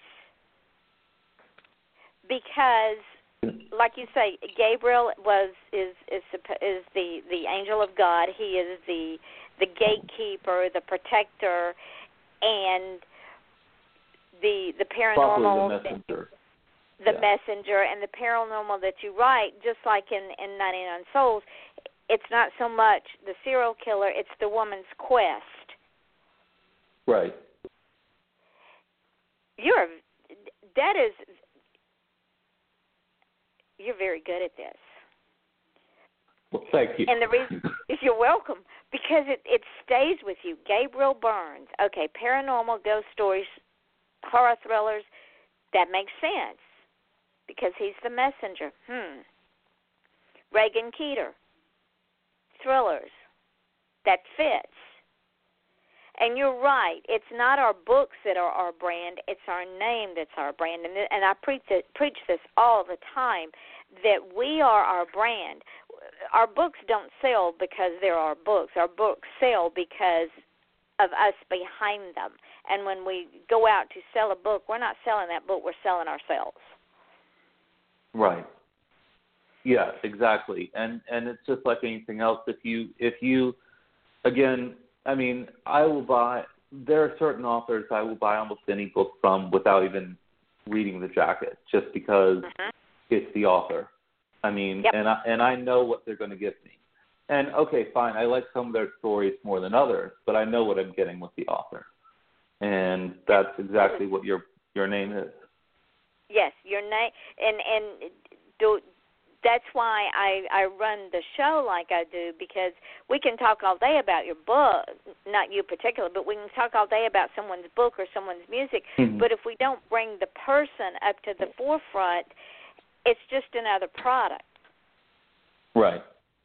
because, like you say, Gabriel is the angel of God. He is the gatekeeper, the protector, and the paranormal. Probably the messenger. The messenger and the paranormal that you write, just like in 99 Souls, it's not so much the serial killer, it's the woman's quest. Right. You're very good at this. Well, thank you. And the reason, you're welcome, because it stays with you. Gabriel Burns. Okay, paranormal, ghost stories, horror thrillers, that makes sense because he's the messenger. Regan Keeter, thrillers, that fits. And you're right, it's not our books that are our brand, it's our name that's our brand. And I preach this all the time, that we are our brand. Our books don't sell because they're our books. Our books sell because of us behind them. And when we go out to sell a book, we're not selling that book, we're selling ourselves. Right. Yeah, exactly. And it's just like anything else. If you again, I mean, there are certain authors I will buy almost any book from without even reading the jacket, just because it's the author. I mean, and I know what they're going to give me. And okay, fine, I like some of their stories more than others, but I know what I'm getting with the author. And that's exactly what your name is. Yes, your name, and that's why I run the show like I do, because we can talk all day about your book, not you particular, but we can talk all day about someone's book or someone's music, but if we don't bring the person up to the forefront, it's just another product. Right.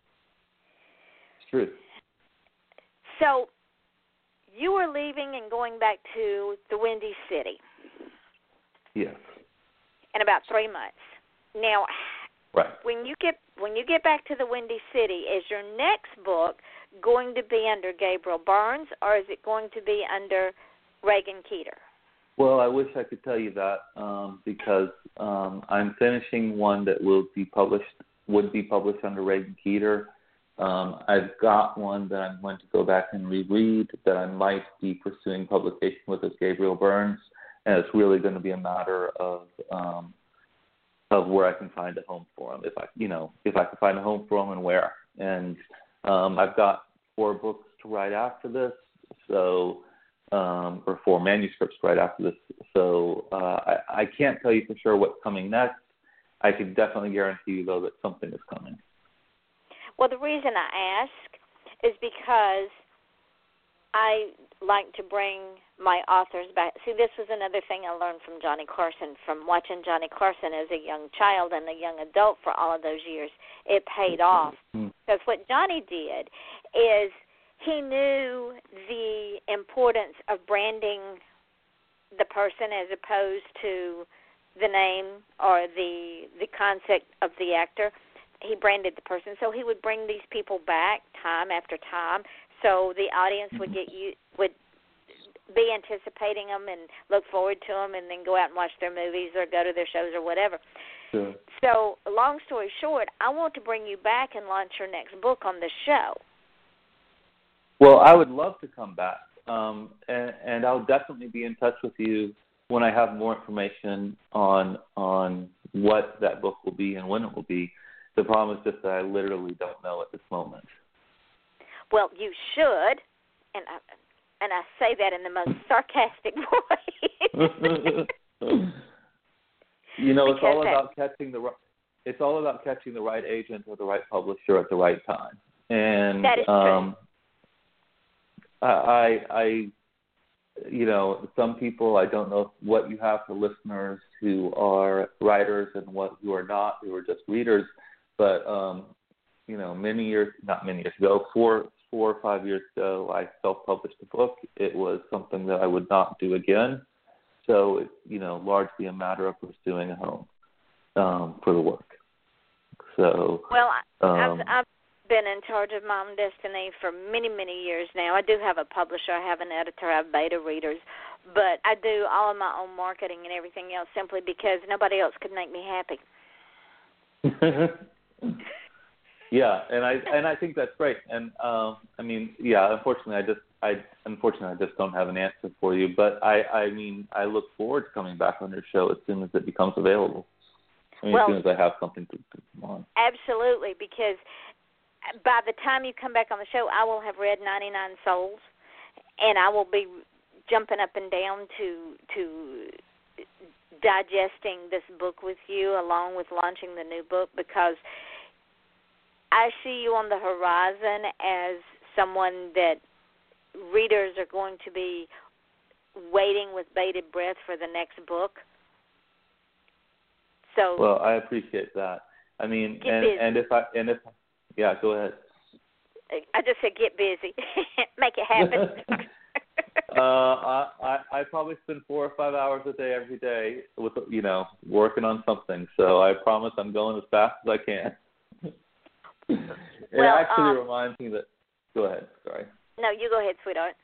It's true. So you were leaving and going back to the Windy City. Yes. In about 3 months. Now, right. When you get back to the Windy City, is your next book going to be under Gabriel Burns, or is it going to be under Regan Keeter? Well, I wish I could tell you that, because I'm finishing one that would be published under Regan Keeter. I've got one that I'm going to go back and reread that I might be pursuing publication with as Gabriel Burns, and it's really going to be a matter of where I can find a home for him, if I can find a home for him and where. And I've got 4 books to write after this, so or 4 manuscripts to write after this. So I can't tell you for sure what's coming next. I can definitely guarantee you, though, that something is coming. Well, the reason I ask is because I like to bring my authors back. See, this was another thing I learned from Johnny Carson, from watching Johnny Carson as a young child and a young adult for all of those years. It paid off. Because what Johnny did is he knew the importance of branding the person as opposed to the name or the concept of the actor. He branded the person. So he would bring these people back time after time, so the audience would be anticipating them and look forward to them, and then go out and watch their movies or go to their shows or whatever. Sure. So, long story short, I want to bring you back and launch your next book on the show. Well, I would love to come back, and I'll definitely be in touch with you when I have more information on what that book will be and when it will be. The problem is just that I literally don't know at this moment. Well, you should, and I say that in the most sarcastic voice. You know, it's all about catching the right agent or the right publisher at the right time. And that is true. I you know, some people, I don't know what you have for listeners who are writers and who are not, who are just readers, but you know, not many years ago, 4 or 5 years ago, I self-published a book. It was something that I would not do again. So it's, you know, largely a matter of pursuing a home for the work. So well, I've been in charge of my own destiny for many, many years now. I do have a publisher, I have an editor, I have beta readers, but I do all of my own marketing and everything else simply because nobody else could make me happy. Yeah, and I think that's great. And I mean, yeah, unfortunately, I just don't have an answer for you. But I mean, I look forward to coming back on your show as soon as it becomes available. I mean, as soon as I have something to come on. Absolutely, because by the time you come back on the show, I will have read 99 Souls, and I will be jumping up and down to digesting this book with you along with launching the new book, because I see you on the horizon as someone that readers are going to be waiting with bated breath for the next book. So, well, I appreciate that. I mean, and if yeah, go ahead. I just said get busy, make it happen. I probably spend 4 or 5 hours a day every day with, you know, working on something. So I promise I'm going as fast as I can. It actually reminds me that. Go ahead. Sorry. No, you go ahead, sweetheart.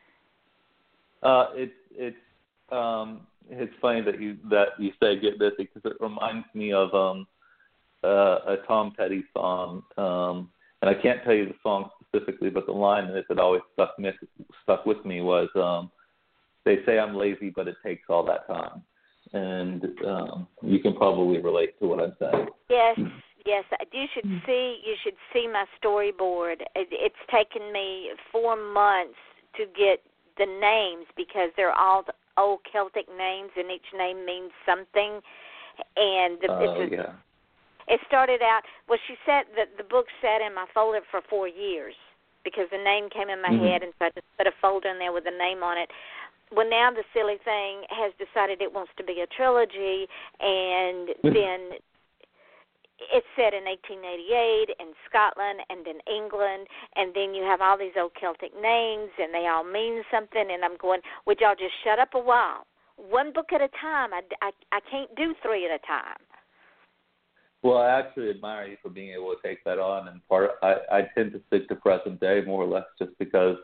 It's funny that you say get busy, because it reminds me of a Tom Petty song, and I can't tell you the song specifically, but the line in it that always stuck with me was, "They say I'm lazy, but it takes all that time," and you can probably relate to what I'm saying. Yes. Yes, you should see my storyboard. It's taken me 4 months to get the names, because they're all old Celtic names, and each name means something. And it started out. Well, she said that the book sat in my folder for 4 years because the name came in my head, and so I just put a folder in there with a name on it. Well, now the silly thing has decided it wants to be a trilogy, and then it's set in 1888 in Scotland and in England, and then you have all these old Celtic names, and they all mean something, and I'm going, would y'all just shut up a while? One book at a time. I can't do 3 at a time. Well, I actually admire you for being able to take that on, and I tend to stick to present day more or less just because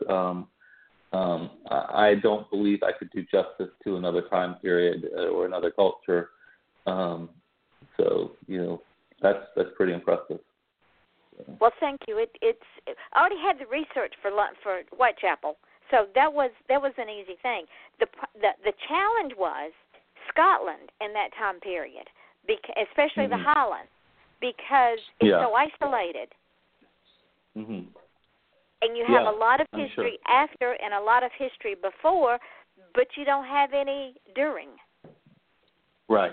I don't believe I could do justice to another time period or another culture. So, you know, that's pretty impressive. Well, thank you. I already had the research for Whitechapel, so that was an easy thing. The challenge was Scotland in that time period, especially the Highlands, because it's so isolated. Mm-hmm. And you have a lot of history after and a lot of history before, but you don't have any during. Right.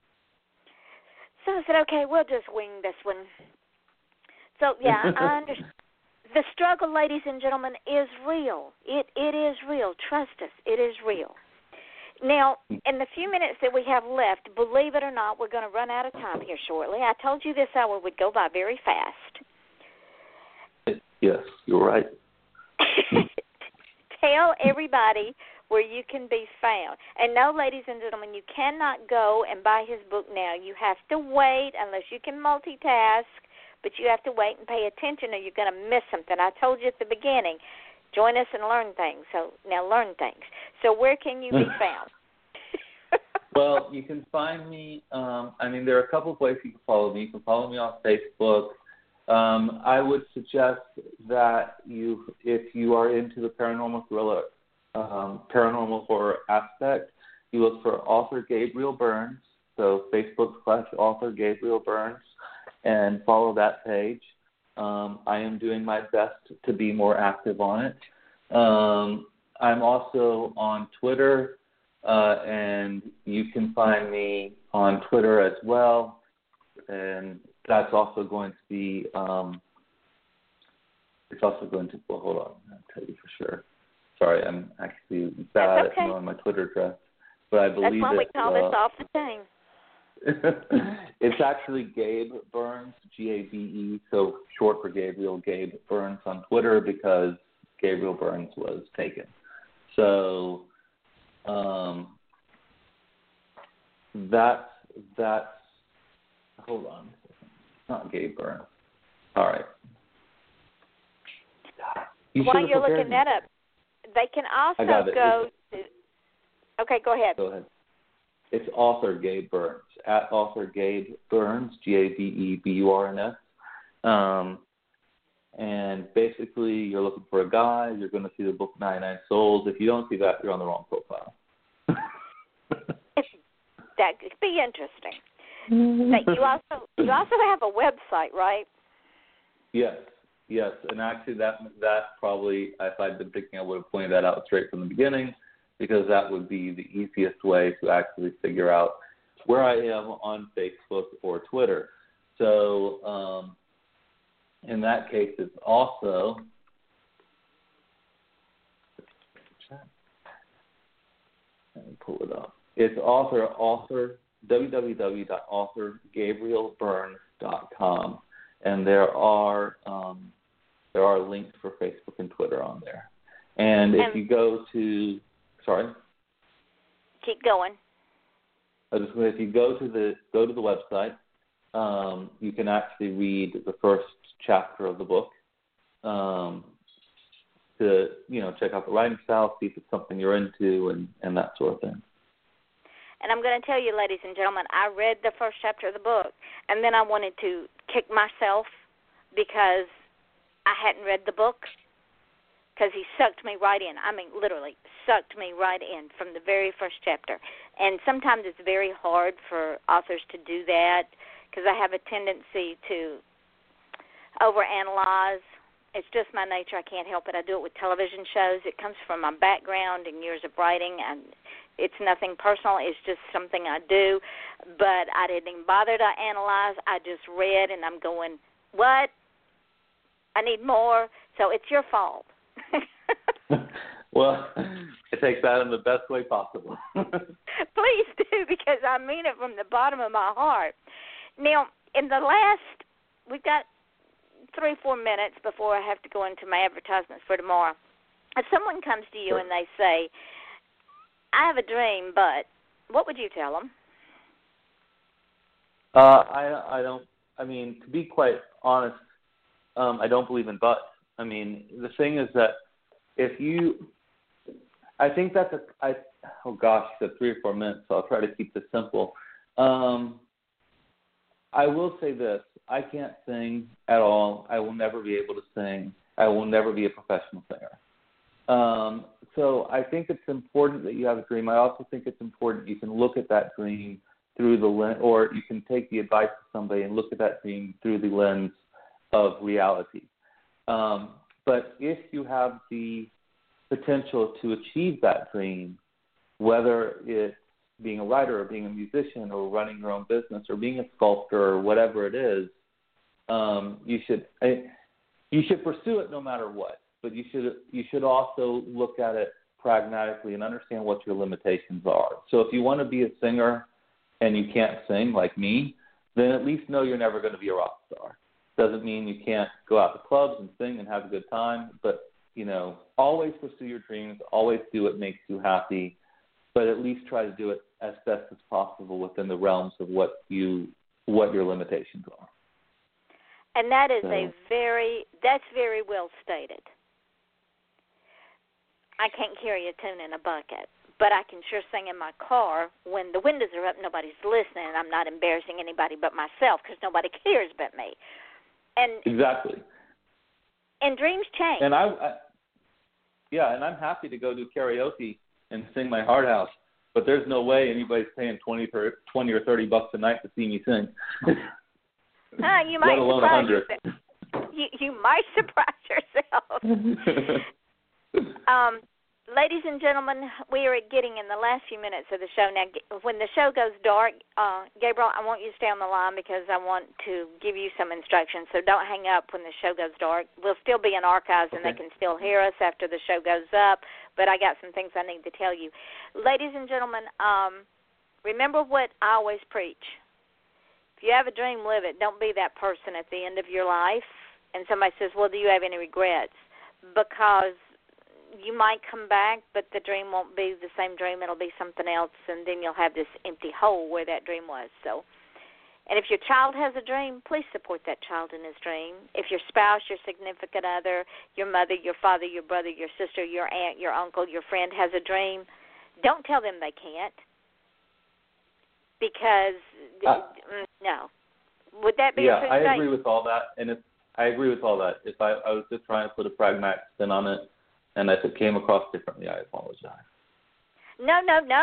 So I said, okay, we'll just wing this one. So, yeah, I understand. The struggle, ladies and gentlemen, is real. It is real. Trust us, it is real. Now, in the few minutes that we have left, believe it or not, we're going to run out of time here shortly. I told you this hour would go by very fast. Yes, you're right. Tell everybody where you can be found. And no, ladies and gentlemen, you cannot go and buy his book now. You have to wait, unless you can multitask, but you have to wait and pay attention or you're going to miss something. I told you at the beginning, join us and learn things. So now learn things. So where can you be found? Well, you can find me. There are a couple of ways you can follow me. You can follow me on Facebook. I would suggest that if you are into the paranormal thriller, paranormal horror aspect, you look for author Gabriel Burns. So Facebook/author Gabriel Burns, and follow that page. I am doing my best to be more active on it. I'm also on Twitter, and you can find me on Twitter as well. And that's also going to be, well, hold on, I'll tell you for sure. Sorry, I'm actually bad at knowing my Twitter address, but I believe that's why we call this Off the Chain. It's actually Gabe Burns, Gabe, so short for Gabriel, Gabe Burns on Twitter, because Gabriel Burns was taken. So that's hold on, it's not Gabe Burns. All right. While you're looking that up, they can also go to. Okay, go ahead. Go ahead. It's author Gabe Burns, at author Gabe Burns, GabeBurns. And basically, you're looking for a guy. You're going to see the book 99 Souls. If you don't see that, you're on the wrong profile. That could be interesting. You also have a website, right? Yes. And actually, that probably, if I'd been thinking, I would have pointed that out straight from the beginning, because that would be the easiest way to actually figure out where I am on Facebook or Twitter. So in that case, it's also let me pull it up. It's author www.authorgabrielburns.com, and there are links for Facebook and Twitter on there. And if you go to keep going. If you go to the website, you can actually read the first chapter of the book to check out the writing style, see if it's something you're into, and that sort of thing. And I'm going to tell you, ladies and gentlemen, I read the first chapter of the book, and then I wanted to kick myself because I hadn't read the book, because he sucked me right in. I mean, literally sucked me right in from the very first chapter. And sometimes it's very hard for authors to do that, because I have a tendency to overanalyze. It's just my nature. I can't help it. I do it with television shows. It comes from my background and years of writing, and it's nothing personal. It's just something I do. But I didn't even bother to analyze. I just read, and I'm going, what? I need more. So it's your fault. Well, I take that in the best way possible. Please do, because I mean it from the bottom of my heart. Now, we've got 3-4 minutes before I have to go into my advertisements for tomorrow. If someone comes to you and they say, I have a dream, but what would you tell them? To be quite honest, I don't believe in buts. The thing is that I think that's you said 3 or 4 minutes, so I'll try to keep this simple. I will say this. I can't sing at all. I will never be able to sing. I will never be a professional singer. So I think it's important that you have a dream. I also think it's important you can look at that dream through the lens, or you can take the advice of somebody and look at that dream through the lens of reality. But if you have the potential to achieve that dream, whether it's being a writer or being a musician or running your own business or being a sculptor or whatever it is, you should pursue it no matter what. But you should also look at it pragmatically and understand what your limitations are. So if you want to be a singer and you can't sing like me, then at least know you're never going to be a rock star. Doesn't mean you can't go out to clubs and sing and have a good time, but always pursue your dreams, always do what makes you happy, but at least try to do it as best as possible within the realms of what your limitations are. And that is that's very well stated. I can't carry a tune in a bucket, but I can sure sing in my car when the windows are up, nobody's listening, and I'm not embarrassing anybody but myself because nobody cares but me. And exactly. And dreams change. And and I'm happy to go do karaoke and sing my heart out, but there's no way anybody's paying $20 or $30 a night to see me sing. You might let alone surprise 100. yourself. You might surprise yourself. Ladies and gentlemen, we are getting in the last few minutes of the show. Now, when the show goes dark, Gabriel, I want you to stay on the line because I want to give you some instructions. So don't hang up when the show goes dark. We'll still be in archives, and they can still hear us after the show goes up, but I got some things I need to tell you. Ladies and gentlemen, remember what I always preach. If you have a dream, live it. Don't be that person at the end of your life, and somebody says, well, do you have any regrets? Because you might come back, but the dream won't be the same dream. It'll be something else, and then you'll have this empty hole where that dream was. So, and if your child has a dream, please support that child in his dream. If your spouse, your significant other, your mother, your father, your brother, your sister, your aunt, your uncle, your friend has a dream, don't tell them they can't, because no. Would that be a true statement? I agree with all that, and I agree with all that. If I was just trying to put a pragmatic spin on it, and if it came across differently, I apologize. No.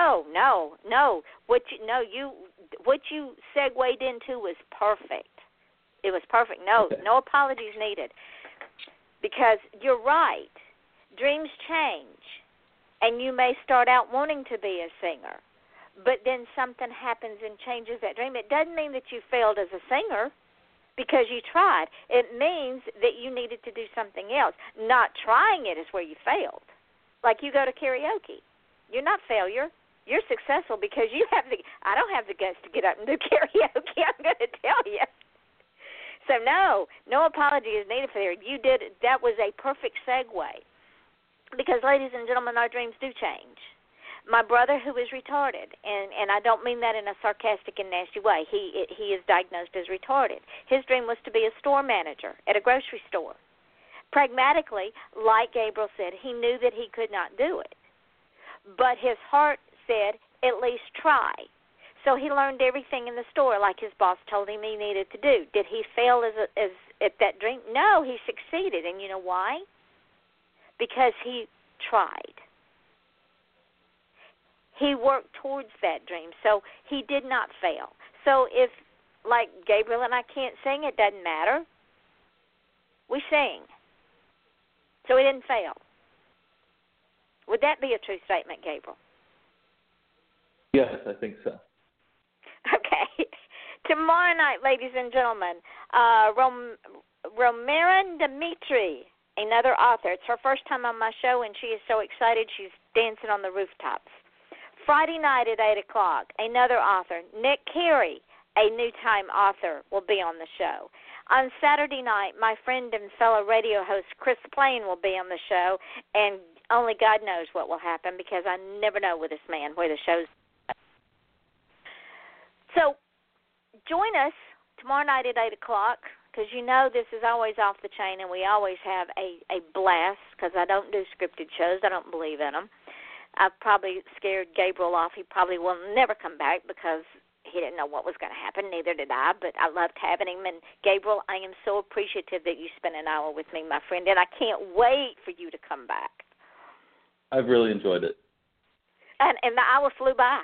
What you segued into was perfect. It was perfect. No apologies needed. Because you're right. Dreams change, and you may start out wanting to be a singer, but then something happens and changes that dream. It doesn't mean that you failed as a singer, because you tried. It means that you needed to do something else. Not trying it is where you failed. Like you go to karaoke. You're not failure. You're successful because I don't have the guts to get up and do karaoke, I'm going to tell you. So no apology is needed for there. You did. That was a perfect segue. Because, ladies and gentlemen, our dreams do change. My brother, who is retarded, and I don't mean that in a sarcastic and nasty way. He is diagnosed as retarded. His dream was to be a store manager at a grocery store. Pragmatically, like Gabriel said, he knew that he could not do it. But his heart said, at least try. So he learned everything in the store like his boss told him he needed to do. Did he fail as at that dream? No, he succeeded. And you know why? Because he tried. He worked towards that dream, so he did not fail. So if, like Gabriel and I can't sing, it doesn't matter. We sing. So he didn't fail. Would that be a true statement, Gabriel? Yes, I think so. Okay. Tomorrow night, ladies and gentlemen, Romarin Dimitri, another author. It's her first time on my show, and she is so excited she's dancing on the rooftops. Friday night at 8 o'clock, another author, Nick Carey, a New Time author, will be on the show. On Saturday night, my friend and fellow radio host Chris Plain will be on the show, and only God knows what will happen because I never know with this man where the show's. So join us tomorrow night at 8 o'clock because you know this is always off the chain, and we always have a blast because I don't do scripted shows. I don't believe in them. I've probably scared Gabriel off. He probably will never come back because he didn't know what was going to happen. Neither did I, but I loved having him. And, Gabriel, I am so appreciative that you spent an hour with me, my friend, and I can't wait for you to come back. I've really enjoyed it. And the hour flew by.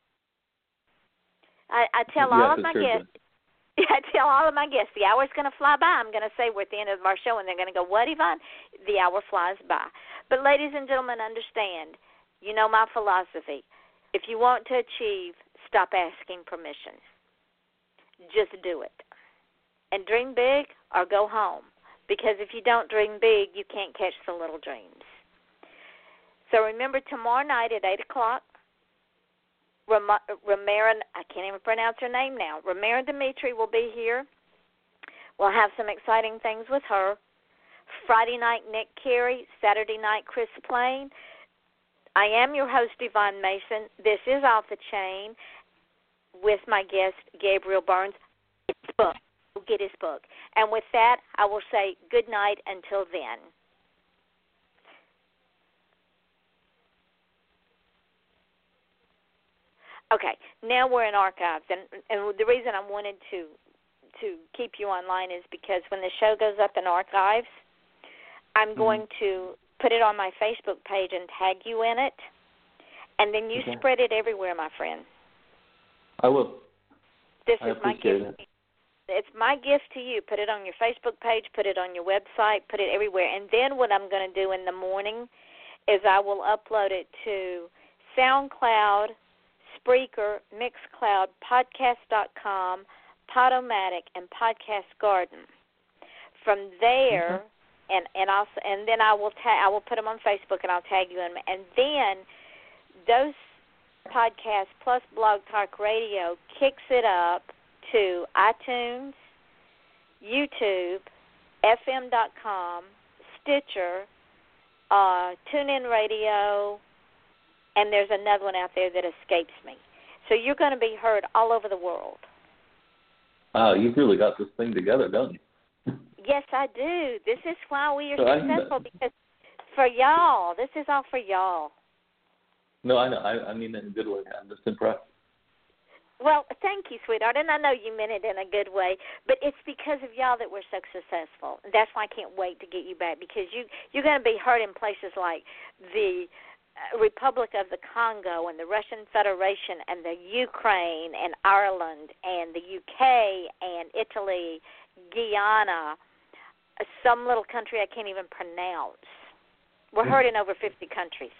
I tell all of my guests. I tell all of my guests, the hour's going to fly by. I'm going to say we're at the end of our show, and they're going to go, what, Yvonne? The hour flies by. But, ladies and gentlemen, understand, you know my philosophy. If you want to achieve, stop asking permission. Just do it. And dream big or go home. Because if you don't dream big, you can't catch the little dreams. So remember, tomorrow night at 8 o'clock, Romarin, I can't even pronounce her name now, Romarin Dimitri will be here. We'll have some exciting things with her. Friday night, Nick Carey. Saturday night, Chris Plain. I am your host, Yvonne Mason. This is Off the Chain with my guest, Gabriel Burns. His book. Go get his book. And with that, I will say good night until then. Okay, now we're in archives, and the reason I wanted to keep you online is because when the show goes up in archives, I'm going to put it on my Facebook page and tag you in it, and then you spread it everywhere, my friend. I will. This I is my gift. It's my gift to you. Put it on your Facebook page, put it on your website, put it everywhere. And then what I'm going to do in the morning is I will upload it to SoundCloud, Spreaker, Mixcloud, Podcast.com, Podomatic, and Podcast Garden. From there, and then I will put them on Facebook and I'll tag you in them. And then those podcasts plus Blog Talk Radio kicks it up to iTunes, YouTube, FM.com, Stitcher, TuneIn Radio, and there's another one out there that escapes me. So you're going to be heard all over the world. You've really got this thing together, don't you? Yes, I do. This is why we are successful, because for y'all, this is all for y'all. No, I know. I mean it in a good way. I'm just impressed. Well, thank you, sweetheart, and I know you meant it in a good way, but it's because of y'all that we're so successful. That's why I can't wait to get you back, because you're going to be heard in places like the Republic of the Congo and the Russian Federation and the Ukraine and Ireland and the UK and Italy, Guyana, some little country I can't even pronounce. We're heard in over 50 countries.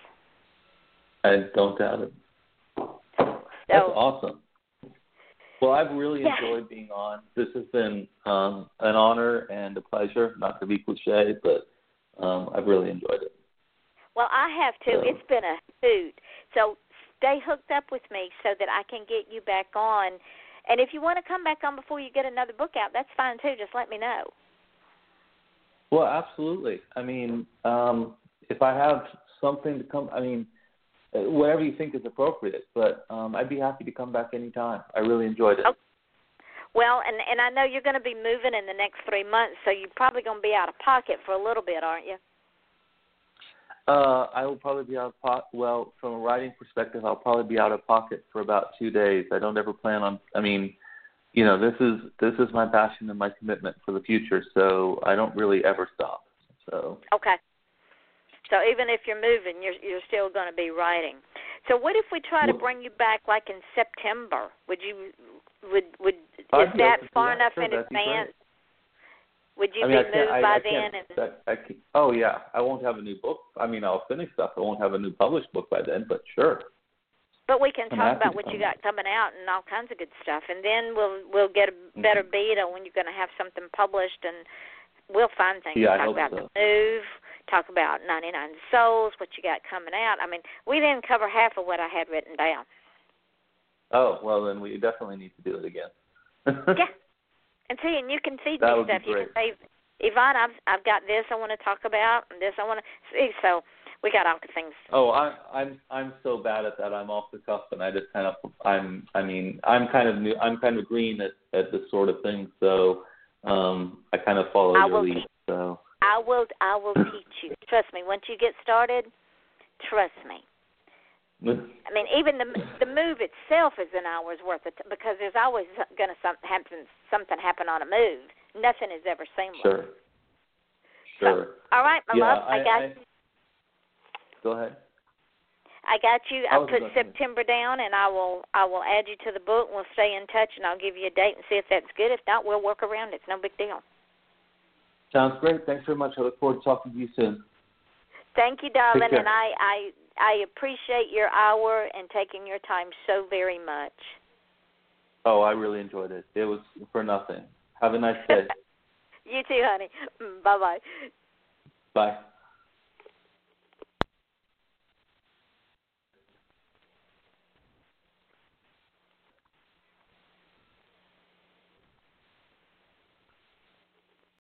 I don't doubt it. That's awesome. Well, I've really enjoyed being on. This has been an honor and a pleasure, not to be cliche, but I've really enjoyed it. Well, I have too. It's been a hoot. So stay hooked up with me so that I can get you back on. And if you want to come back on before you get another book out, that's fine too. Just let me know. Well, absolutely. I mean, if I have something to come, I mean, whatever you think is appropriate, but I'd be happy to come back anytime. I really enjoyed it. Okay. Well, and I know you're going to be moving in the next 3 months, so you're probably going to be out of pocket for a little bit, aren't you? I will probably be out of pocket. Well, from a writing perspective, I'll probably be out of pocket for about 2 days. I don't ever plan on. I mean, you know, this is my passion and my commitment for the future, so I don't really ever stop. So. Okay. So even if you're moving, you're still going to be writing. So what if we try to bring you back like in September? Would is that far enough in advance? Would you be moved by then? Oh yeah, I won't have a new book. I mean, I'll finish stuff. I won't have a new published book by then, but sure. But we can talk about what you got coming out and all kinds of good stuff, and then we'll get a better beat on when you're going to have something published, and we'll find things. Yeah, talk about the move, talk about 99 Souls, what you got coming out. I mean, we didn't cover half of what I had written down. Oh, well, then we definitely need to do it again. Yeah. And see, and you can feed me stuff. You can say, Yvonne, I've got this I want to talk about, and this I want to see. So we got all the things. Oh, I'm so bad at that. I'm off the cuff, and I just kind of I'm kind of new. I'm kind of green at this sort of thing. So I kind of follow your lead. So I will teach you. Trust me. Once you get started, trust me. I mean, even the move itself is an hour's worth of because there's always going to something happen on a move. Nothing is ever seamless. Sure. So, all right, my love, I got you. Go ahead. I got you. I put September down, and I will add you to the book. We'll stay in touch, and I'll give you a date and see if that's good. If not, we'll work around it. It's no big deal. Sounds great. Thanks very much. I look forward to talking to you soon. Thank you, darling, and I appreciate your hour and taking your time so very much. Oh, I really enjoyed it. It was for nothing. Have a nice day. You too, honey. Bye-bye. Bye.